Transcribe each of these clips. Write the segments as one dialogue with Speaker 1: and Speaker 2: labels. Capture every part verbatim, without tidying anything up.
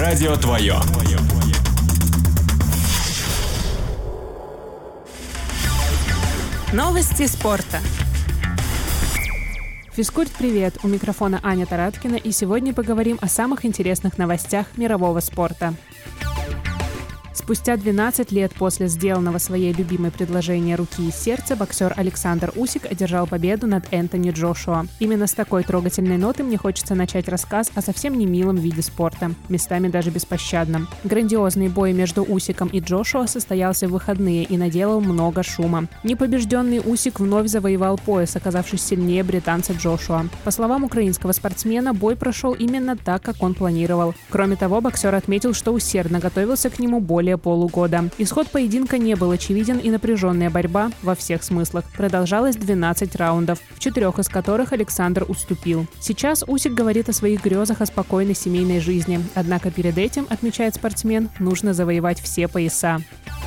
Speaker 1: Радио твое.
Speaker 2: Новости спорта. Физкульт-привет! У микрофона Аня Тараткина, и сегодня поговорим о самых интересных новостях мирового спорта. Спустя двенадцать лет после сделанного своей любимой предложения руки и сердца боксер Александр Усик одержал победу над Энтони Джошуа. Именно с такой трогательной ноты мне хочется начать рассказ о совсем не милом виде спорта, местами даже беспощадном. Грандиозный бой между Усиком и Джошуа состоялся в выходные и наделал много шума. Непобежденный Усик вновь завоевал пояс, оказавшись сильнее британца Джошуа. По словам украинского спортсмена, бой прошел именно так, как он планировал. Кроме того, боксер отметил, что усердно готовился к нему более полугода. Исход поединка не был очевиден, и напряженная борьба во всех смыслах продолжалась двенадцать раундов, в четырех из которых Александр уступил. Сейчас Усик говорит о своих грезах о спокойной семейной жизни, однако перед этим, отмечает спортсмен, нужно завоевать все пояса.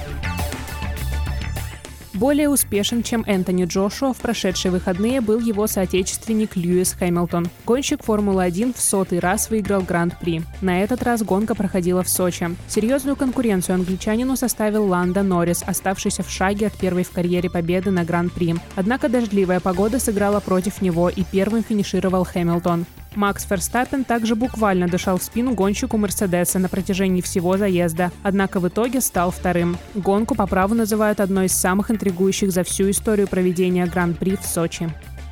Speaker 2: Более успешен, чем Энтони Джошуа, в прошедшие выходные был его соотечественник Льюис Хэмилтон. Гонщик Формулы один в сотый раз выиграл Гран-при. На этот раз гонка проходила в Сочи. Серьезную конкуренцию англичанину составил Ландо Норрис, оставшийся в шаге от первой в карьере победы на Гран-при. Однако дождливая погода сыграла против него, и первым финишировал Хэмилтон. Макс Ферстаппен также буквально дышал в спину гонщику Мерседеса на протяжении всего заезда, однако в итоге стал вторым. Гонку по праву называют одной из самых интригующих за всю историю проведения Гран-при в Сочи.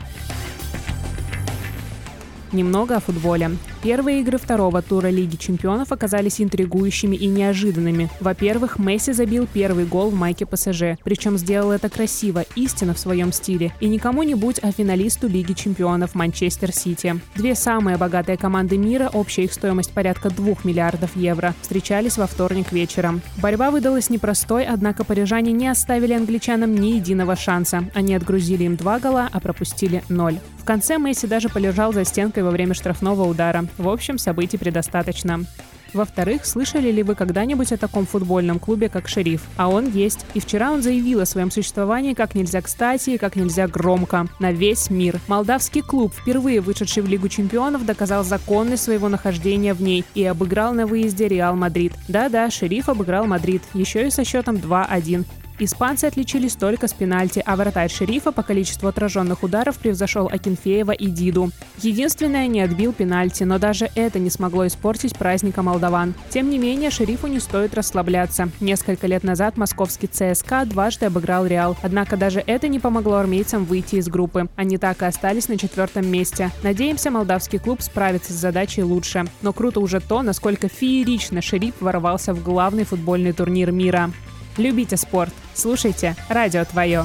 Speaker 2: Немного о футболе. Первые игры второго тура Лиги чемпионов оказались интригующими и неожиданными. Во-первых, Месси забил первый гол в майке ПСЖ, причем сделал это красиво, истинно в своем стиле, и не кому-нибудь, а финалисту Лиги чемпионов Манчестер Сити. Две самые богатые команды мира, общая их стоимость порядка двух миллиардов евро, встречались во вторник вечером. Борьба выдалась непростой, однако парижане не оставили англичанам ни единого шанса. Они отгрузили им два гола, а пропустили ноль. В конце Месси даже полежал за стенкой во время штрафного удара. В общем, событий предостаточно. Во-вторых, слышали ли вы когда-нибудь о таком футбольном клубе, как «Шериф»? А он есть. И вчера он заявил о своем существовании как нельзя кстати и как нельзя громко. На весь мир. Молдавский клуб, впервые вышедший в Лигу чемпионов, доказал законность своего нахождения в ней и обыграл на выезде Реал Мадрид. Да-да, «Шериф» обыграл Мадрид. Еще и со счетом два один. Испанцы отличились только с пенальти, а вратарь «Шерифа» по количеству отраженных ударов превзошел Акинфеева и Диду. Единственное, не отбил пенальти, но даже это не смогло испортить праздника молдаван. Тем не менее, «Шерифу» не стоит расслабляться. Несколько лет назад московский ЦСКА дважды обыграл Реал, однако даже это не помогло армейцам выйти из группы. Они так и остались на четвертом месте. Надеемся, молдавский клуб справится с задачей лучше. Но круто уже то, насколько феерично «Шериф» ворвался в главный футбольный турнир мира. Любите спорт. Слушайте «Радио твое».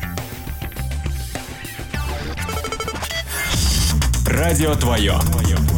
Speaker 1: Радио твое.